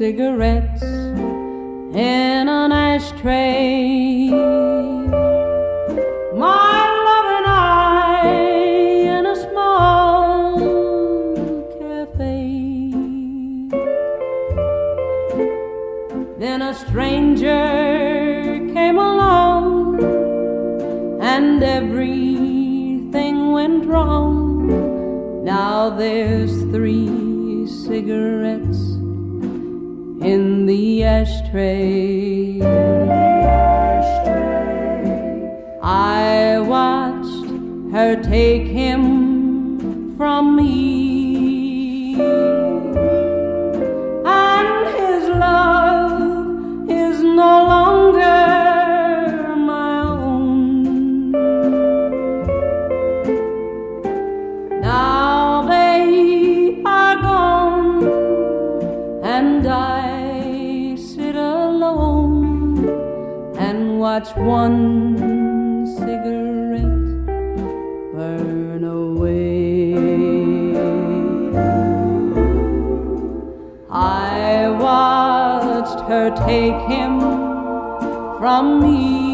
cigarettes in an ashtray. My love and I in a small cafe. Then a stranger came along and everything went wrong. Now there's 3 cigarettes in the ashtray. I watched her take him from me, and his love is no longer my own. Now they are gone, and I sit alone and watch one cigarette burn away. I watched her take him from me,